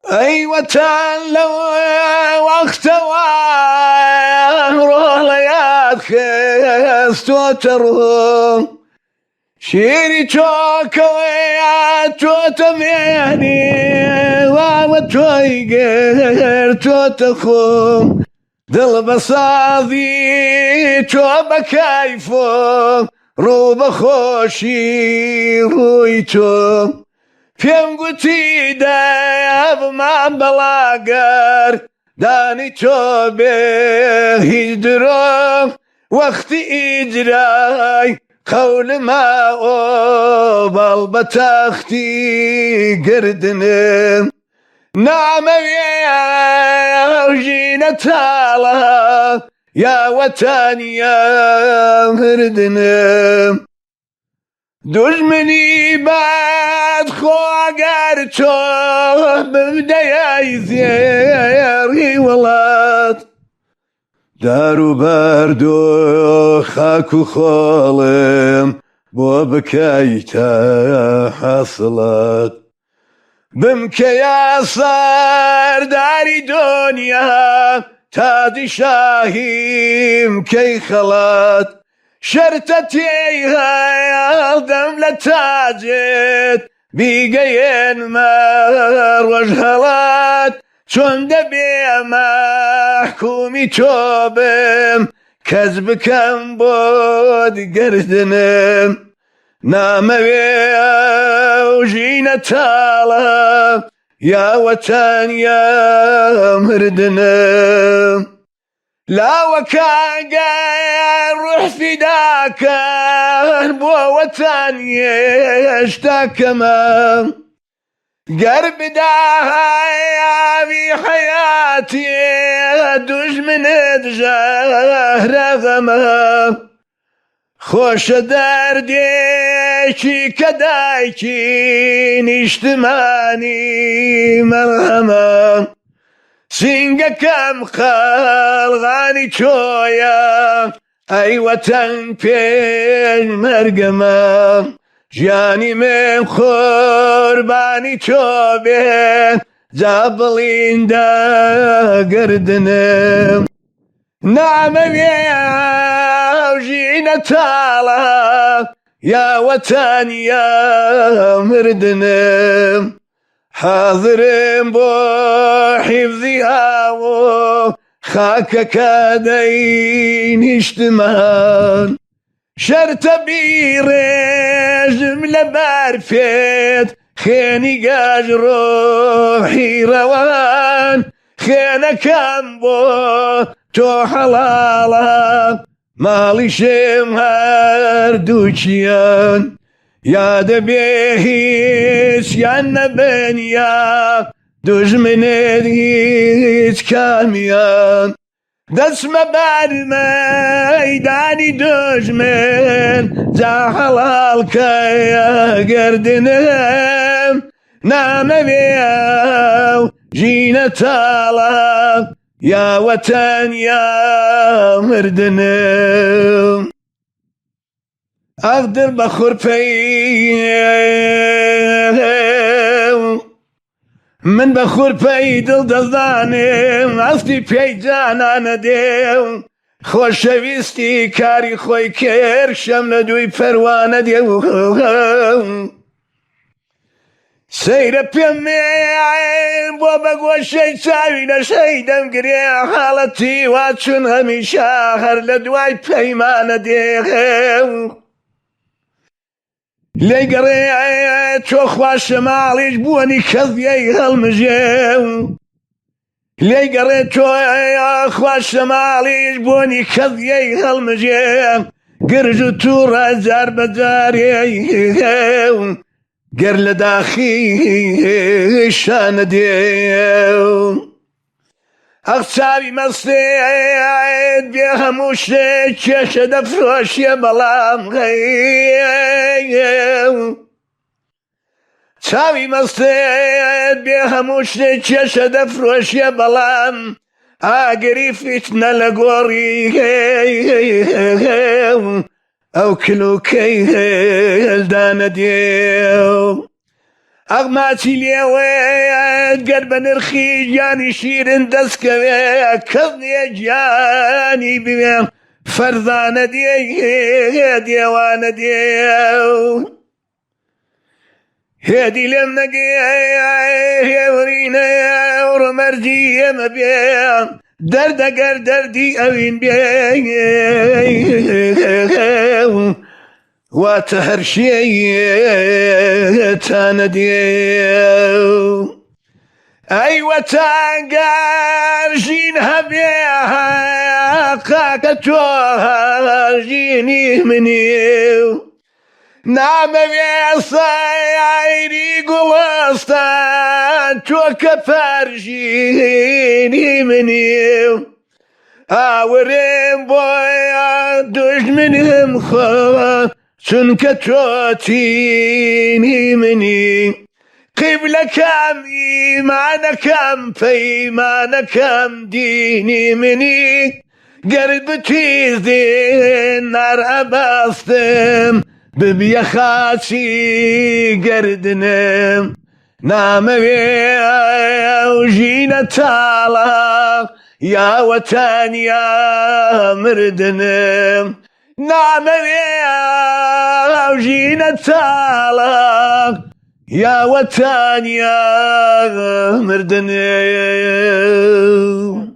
أيوة لو وقت روح ليات خستو تروح شيري توكا ويات توتميني وامتوي غير توتخو دل بصاذي توبا كيفو روبا خوشي رويتو فيم قوتي داب ما بلاقر داني توبه هيدرو وقتي إجراي قول ما أوبال بتاختي قردنم نعم يا وجينا تالا يا وطن يا هردنم دجمني بعد خواقر تو ببداية زيري ولاد دارو بردو خاكو خالم بو بكايتا حصلت بمك يا صار داري دنيا تادي شاهيم كي خلت شرتتيها يا دم لتاجت بيقين مار وجهلات چون دبي محكومي توبم كذبكم بود قردنم ناموي وجينا تالا يا وطن يا مردنم لا وكان روح فداك بو وطن يشتاك ما قرب داها في حياتي دوش من الجهر غما خوش درديشي كدايكي نشتماني مرهما سنگا كم خلغاني شويا اي وطن پیش مرگما جاني من قرباني توبه زابلين دا قردنم نعم يا وجينا تالا يا وطن يا مردنم حاضر بو حفظها خاك كادين اشتمان شرط بيري جملة بارفيت خيني قاج روحي روان خينا كامبو تو حلالا مالي شمهر دوشيان يا دبيهيس يا نبنيا دجمن هيس كاميان دسم بار ميداني دجمن زحلال كيا قردنم نام بياو جينا تالا يا وطن يا مردنم أقدر بخور من بخور پی دل دزدانم استی پی جانان دیو خوشویستی کاری خوی کرشم ندوی پروانه دیو سیر پیم با بگوشی چاوی نشیدم گری حالتی و چون همیشه هر لدوی پیمان دیو لقري تخواش ماليش بوني كذي هالمجيو لقري تخواش ماليش بوني كذي هالمجيو قرجو تورا زار بزاري قرل داخي شان ديو أغسابي مصيد بيها موشي كيشة دفروش يا بلام غيو سابي مصيد بيها موشي كيشة دفروش يا بلام آقري فتنة لقوري أو كلو كي الدان ديو ئەغماچی لێوێ گەر بە نرخی گیانی شیرن دەستکەوێ کەس نییە گیانی بوێ فەرزانە دێ دێوانە دێ هێدی لێم نەگێ هێورینە ڕمەرجی ئێمە بێ دەردەگەر دەردی ئەوین بێ واتە هەر شێتانە دێ ئەی وەتانگار ژین هەبێ قاکە تۆ ژینی منی نامەوێ سایری گوڵستان تۆ کە پەرژینی منی ئاورێم بۆیە دوژمنم خۆ چونکە تۆ تینی منی قیبلەکەم ئیمانەکەم پەیمانەکەم دینی منی گەر بتویزێن نار ئەبەستم ببیە خاچی گەردنم نامەوێ ژینە تاڵە یاوەتانیا مردنم نامەوێ ژینە تاڵە یاوەتانیا مردنم